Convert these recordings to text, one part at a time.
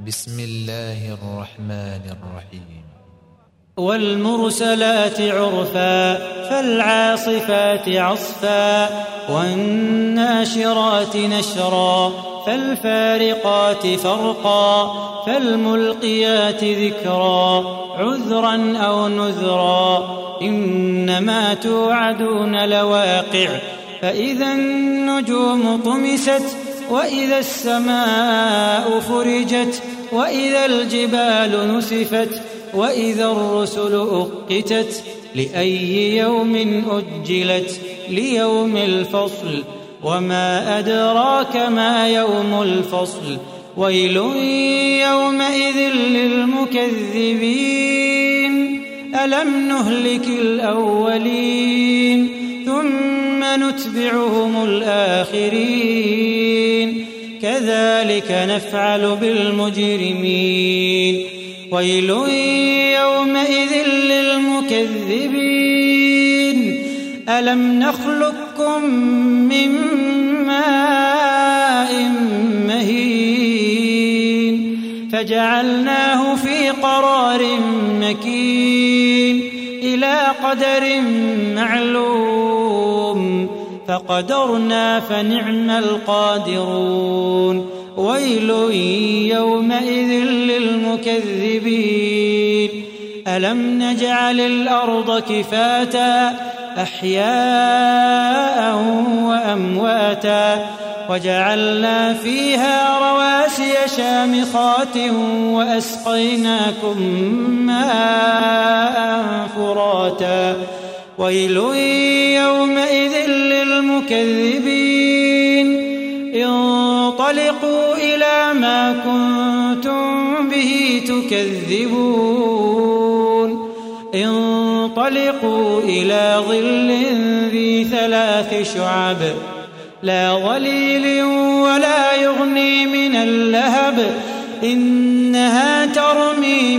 بسم الله الرحمن الرحيم. والمرسلات عرفا فالعاصفات عصفا والناشرات نشرا فالفارقات فرقا فالملقيات ذكرا عذرا أو نذرا إنما توعدون لواقع فإذا النجوم طمست وإذا السماء فرجت وإذا الجبال نسفت وإذا الرسل أقتت لأي يوم أجلت ليوم الفصل وما أدراك ما يوم الفصل ويل يومئذ للمكذبين ألم نهلك الأولين ثم نتبعهم الآخرين كذلك نفعل بالمجرمين ويل يومئذ للمكذبين ألم نخلقكم من ماء مهين فجعلناه في قرار مكين إلى قدر معلوم فقدرنا فنعم القادرون ويل يومئذ للمكذبين ألم نجعل الأرض كفاتا أحياء وأمواتا وجعلنا فيها رواسي شامخات وأسقيناكم ماء فراتا ويل يومئذ للمكذبين انطلقوا إلى ما كنتم به تكذبون انطلقوا إلى ظل ذي 3 شعب لا ظليل ولا يغني من اللهب إنها ترمي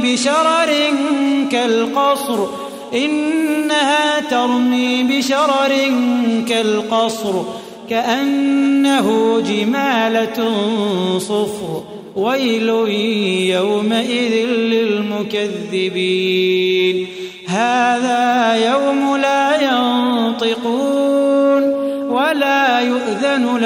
بشرر كالقصر كأنه جمالة صفر ويل يومئذ للمكذبين هذا يوم لا ينطقون ولا يؤذن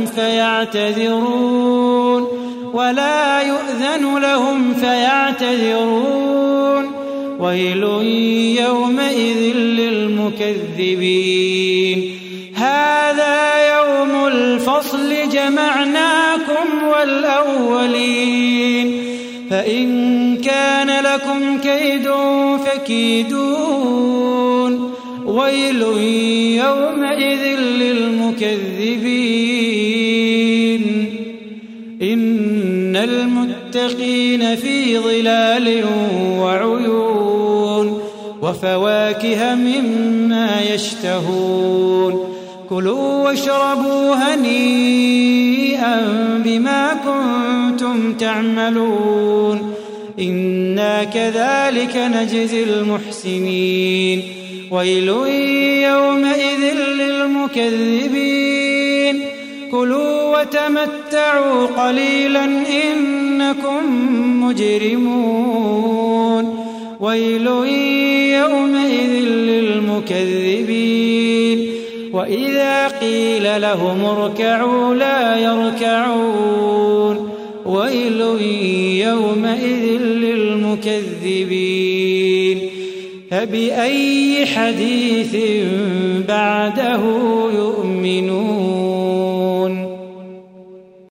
لهم فيعتذرون ويل يومئذ للمكذبين هذا يوم الفصل جمعناكم والأولين فإن كان لكم كيد فكيدون ويل يومئذ للمكذبين إن المتقين في ظلال وعيون وفواكه مما يشتهون كلوا واشربوا هنيئا بما كنتم تعملون إنا كذلك نجزي المحسنين ويل يومئذ للمكذبين كلوا وتمتعوا قليلا إنكم مجرمون ويل يومئذ للمكذبين وإذا قيل لهم اركعوا لا يركعون ويل يومئذ للمكذبين فبأي حديث بعده يؤمنون